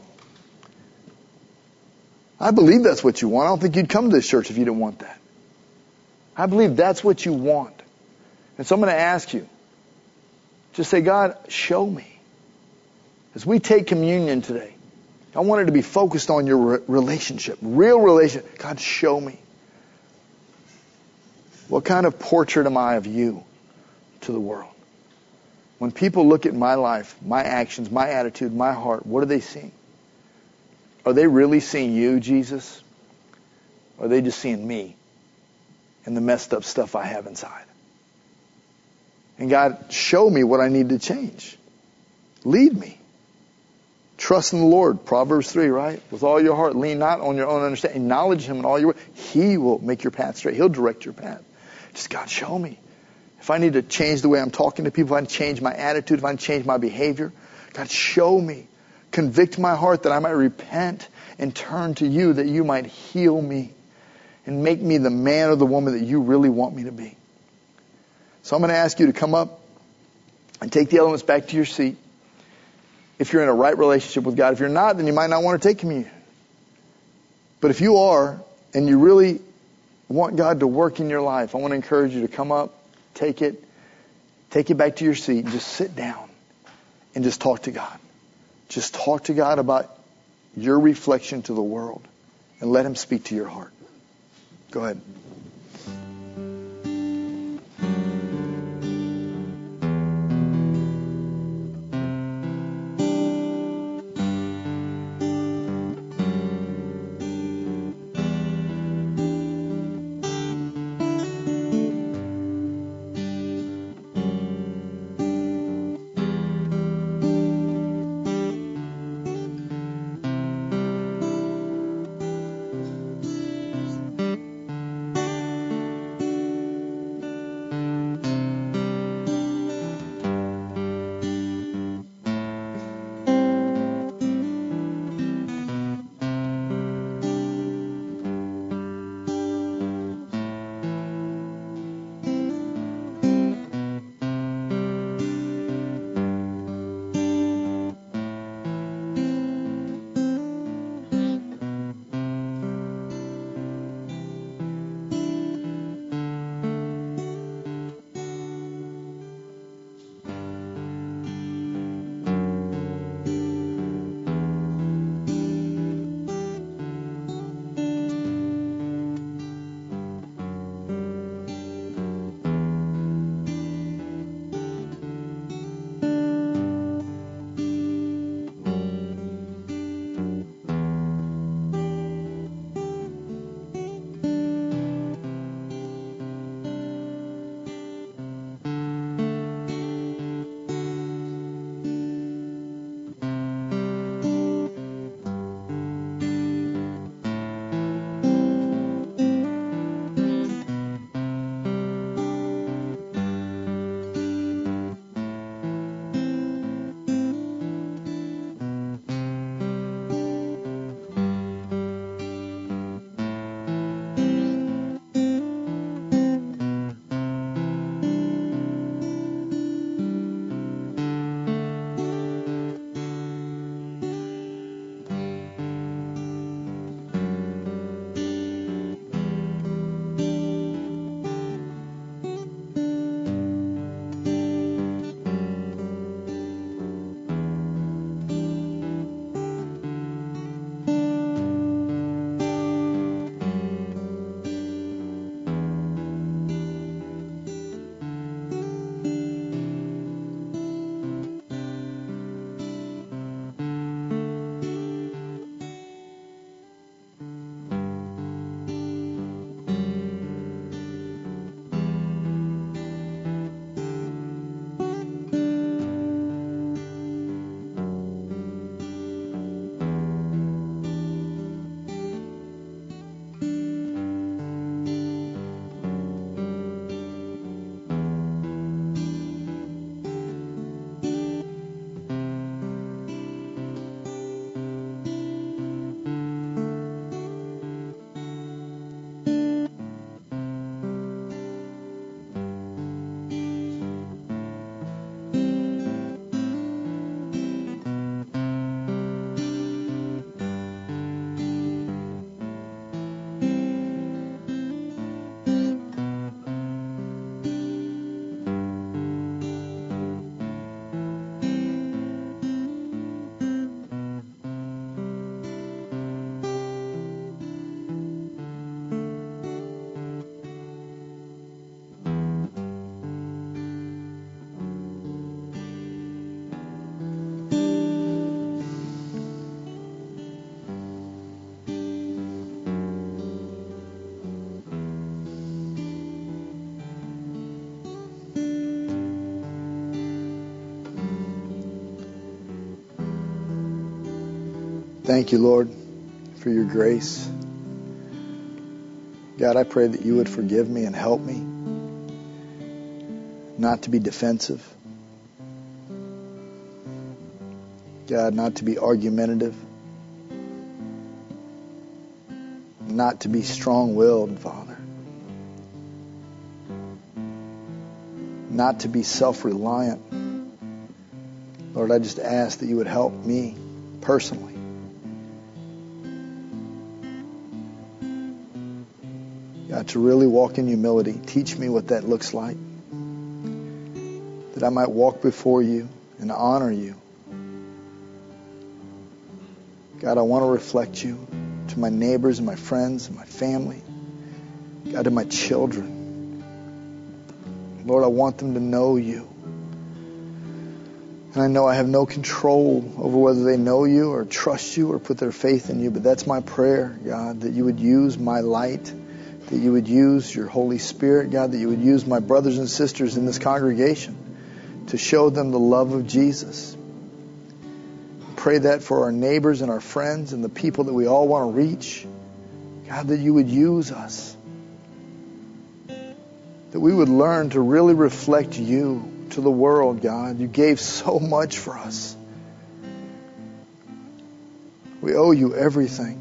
I believe that's what you want. I don't think you'd come to this church if you didn't want that. I believe that's what you want. And so I'm going to ask you, just say, God, show me. As we take communion today, I want it to be focused on your re- relationship, real relationship. God, show me. What kind of portrait am I of you to the world? When people look at my life, my actions, my attitude, my heart, what are they seeing? Are they really seeing you, Jesus? Or are they just seeing me and the messed up stuff I have inside? And God, show me what I need to change. Lead me. Trust in the Lord. Proverbs three, right? With all your heart, lean not on your own understanding. Acknowledge Him in all your ways. He will make your path straight. He'll direct your path. Just, God, show me. If I need to change the way I'm talking to people, if I need to change my attitude, if I need to change my behavior, God, show me. Convict my heart that I might repent and turn to you, that you might heal me and make me the man or the woman that you really want me to be. So I'm going to ask you to come up and take the elements back to your seat. If you're in a right relationship with God. If you're not, then you might not want to take communion. But if you are, and you really want God to work in your life, I want to encourage you to come up, take it, take it back to your seat, and just sit down and just talk to God. Just talk to God about your reflection to the world and let Him speak to your heart. Go ahead. Thank you, Lord, for your grace. God, I pray that you would forgive me and help me not to be defensive. God, not to be argumentative. Not to be strong-willed, Father. Not to be self-reliant. Lord, I just ask that you would help me personally. God, to really walk in humility. Teach me what that looks like. That I might walk before you and honor you. God, I want to reflect you to my neighbors and my friends and my family. God, to my children. Lord, I want them to know you. And I know I have no control over whether they know you or trust you or put their faith in you, but that's my prayer, God, that you would use my light, that you would use your Holy Spirit, God, that you would use my brothers and sisters in this congregation to show them the love of Jesus. Pray that for our neighbors and our friends and the people that we all want to reach. God, that you would use us. That we would learn to really reflect you to the world, God. You gave so much for us. We owe you everything.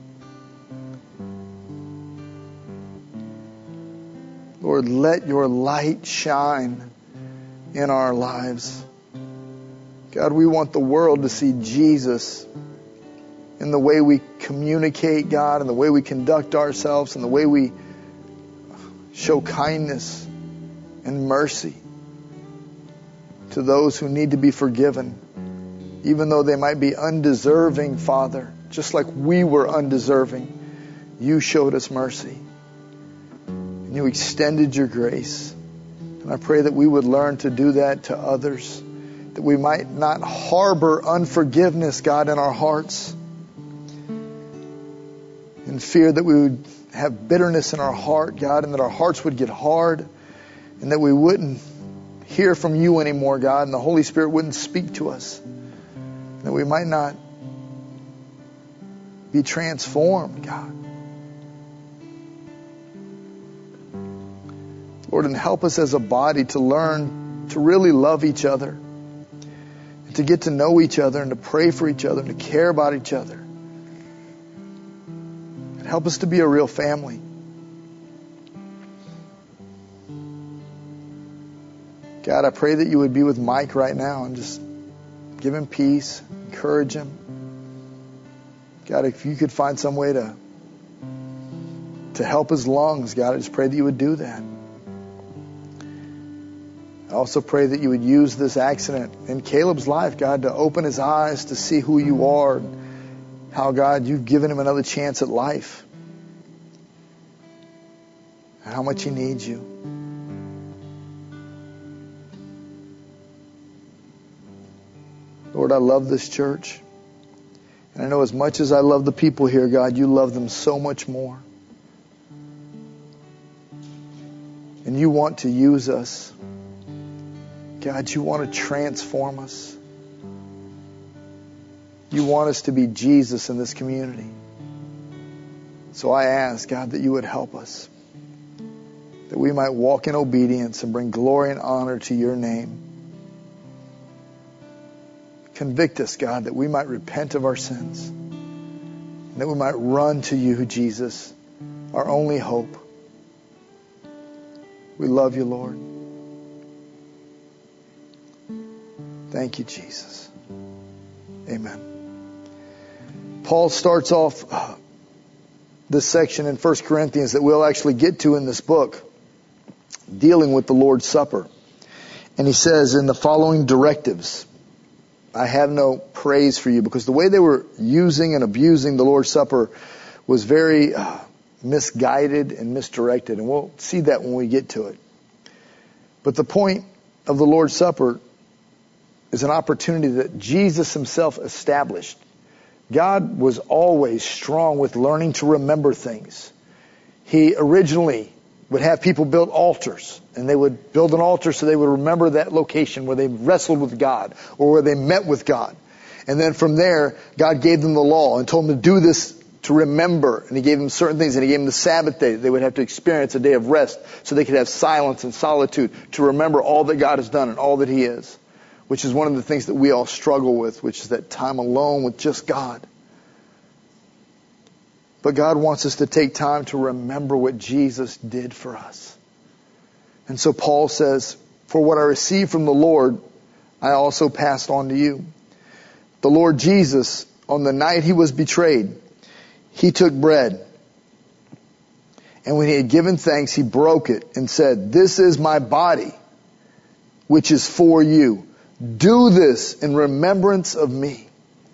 Lord, let your light shine in our lives. God, we want the world to see Jesus in the way we communicate, God, in the way we conduct ourselves, in the way we show kindness and mercy to those who need to be forgiven, even though they might be undeserving, Father. Just like we were undeserving, you showed us mercy. And you extended your grace. And I pray that we would learn to do that to others. That we might not harbor unforgiveness, God, in our hearts. In fear that we would have bitterness in our heart, God, and that our hearts would get hard. And that we wouldn't hear from you anymore, God, and the Holy Spirit wouldn't speak to us. That we might not be transformed, God. Lord, and help us as a body to learn to really love each other, and to get to know each other, and to pray for each other, and to care about each other. And help us to be a real family. God, I pray that you would be with Mike right now and just give him peace, encourage him. God, if you could find some way to, to help his lungs, God, I just pray that you would do that. I also pray that you would use this accident in Caleb's life, God, to open his eyes to see who you are, and how, God, you've given him another chance at life, and how much he needs you. Lord, I love this church. And I know as much as I love the people here, God, you love them so much more. And you want to use us. God, you want to transform us. You want us to be Jesus in this community. So I ask, God, that you would help us. That we might walk in obedience and bring glory and honor to your name. Convict us, God, that we might repent of our sins. And that we might run to you, Jesus, our only hope. We love you, Lord. Thank you, Jesus. Amen. Paul starts off uh, this section in First Corinthians that we'll actually get to in this book, dealing with the Lord's Supper. And he says in the following directives, I have no praise for you, because the way they were using and abusing the Lord's Supper was very uh, misguided and misdirected. And we'll see that when we get to it. But the point of the Lord's Supper is an opportunity that Jesus himself established. God was always strong with learning to remember things. He originally would have people build altars, and they would build an altar so they would remember that location where they wrestled with God or where they met with God. And then from there, God gave them the law and told them to do this to remember. And He gave them certain things, and He gave them the Sabbath day. They would have to experience a day of rest so they could have silence and solitude to remember all that God has done and all that He is, which is one of the things that we all struggle with, which is that time alone with just God. But God wants us to take time to remember what Jesus did for us. And so Paul says, for what I received from the Lord, I also passed on to you. The Lord Jesus, on the night He was betrayed, He took bread. And when He had given thanks, He broke it and said, this is my body, which is for you. Do this in remembrance of me.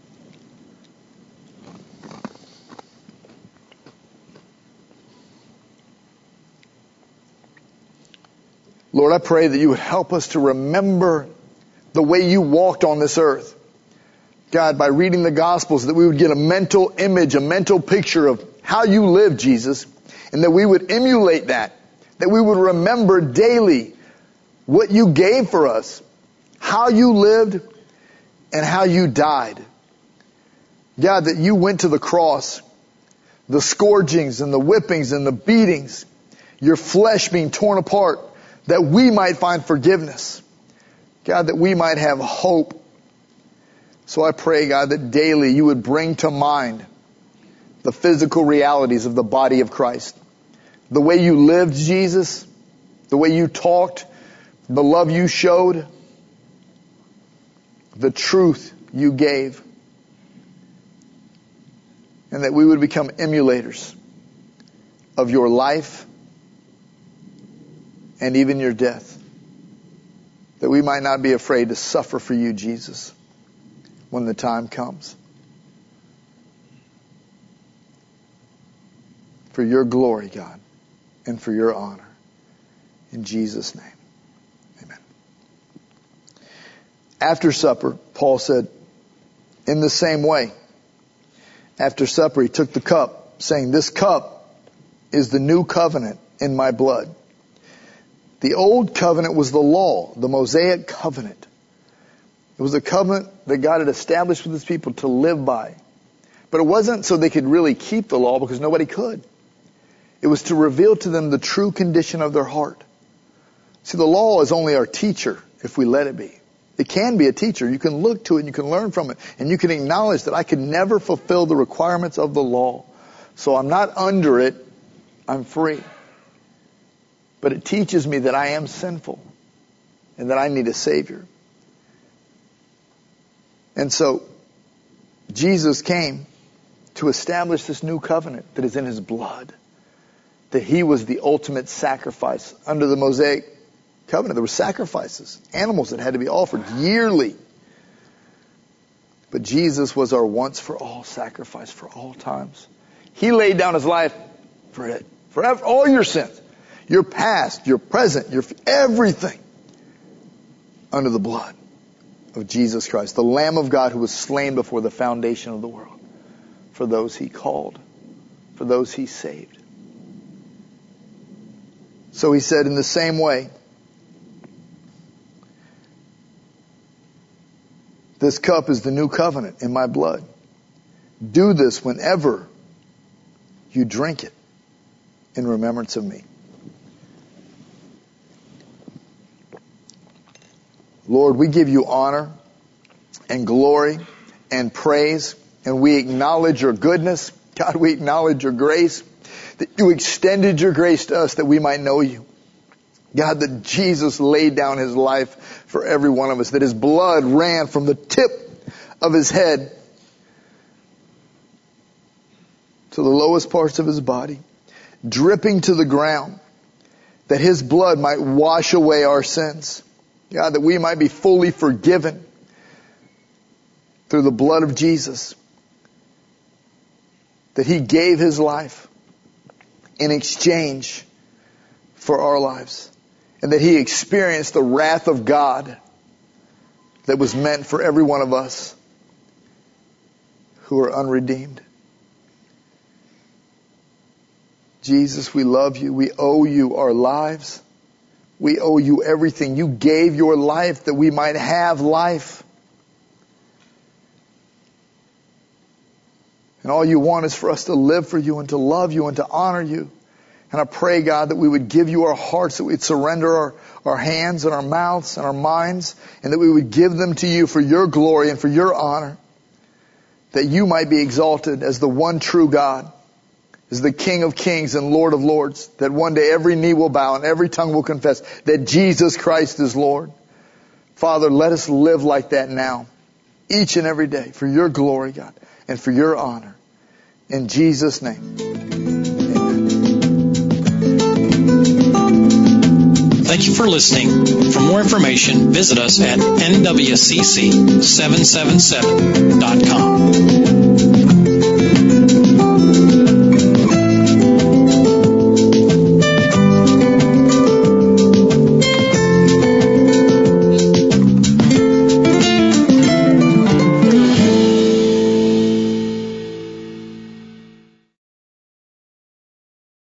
Lord, I pray that You would help us to remember the way You walked on this earth. God, by reading the Gospels, that we would get a mental image, a mental picture of how You lived, Jesus, and that we would emulate that, that we would remember daily what You gave for us, how You lived, and how You died. God, that You went to the cross, the scourgings and the whippings and the beatings, Your flesh being torn apart, that we might find forgiveness. God, that we might have hope. So I pray, God, that daily You would bring to mind the physical realities of the body of Christ. The way You lived, Jesus, the way You talked, the love You showed, the truth You gave, and that we would become emulators of Your life and even Your death. That we might not be afraid to suffer for You, Jesus, when the time comes. For Your glory, God, and for Your honor. In Jesus' name, amen. After supper, Paul said, in the same way, after supper, He took the cup, saying, this cup is the new covenant in my blood. The old covenant was the law, the Mosaic covenant. It was a covenant that God had established with His people to live by. But it wasn't so they could really keep the law, because nobody could. It was to reveal to them the true condition of their heart. See, the law is only our teacher if we let it be. It can be a teacher. You can look to it and you can learn from it. And you can acknowledge that I could never fulfill the requirements of the law. So I'm not under it. I'm free. But it teaches me that I am sinful and that I need a Savior. And so Jesus came to establish this new covenant that is in His blood. That He was the ultimate sacrifice. Under the Mosaic covenant, there were sacrifices, animals that had to be offered yearly. But Jesus was our once for all sacrifice for all times. He laid down His life for it, forever, all your sins. Your past, your present, your everything under the blood of Jesus Christ, the Lamb of God who was slain before the foundation of the world, for those He called, for those He saved. So He said, in the same way, this cup is the new covenant in my blood. Do this whenever you drink it in remembrance of me. Lord, we give You honor and glory and praise, and we acknowledge Your goodness. God, we acknowledge Your grace, that You extended Your grace to us that we might know You. God, that Jesus laid down His life for every one of us, that His blood ran from the tip of His head to the lowest parts of His body, dripping to the ground, that His blood might wash away our sins. God, that we might be fully forgiven through the blood of Jesus. That He gave His life in exchange for our lives. And that He experienced the wrath of God that was meant for every one of us who are unredeemed. Jesus, we love You. We owe You our lives. We owe You everything. You gave Your life that we might have life. And all you want is for us to live for you and to love you and to honor you. And I pray, God, that we would give you our hearts, that we'd surrender our, our hands and our mouths and our minds, and that we would give them to you for your glory and for your honor, that you might be exalted as the one true God, as the King of kings and Lord of lords, that one day every knee will bow and every tongue will confess that Jesus Christ is Lord. Father, let us live like that now, each and every day, for your glory, God, and for your honor. In Jesus' name. Thank you for listening. For more information, visit us at N W C C seven seven seven dot com.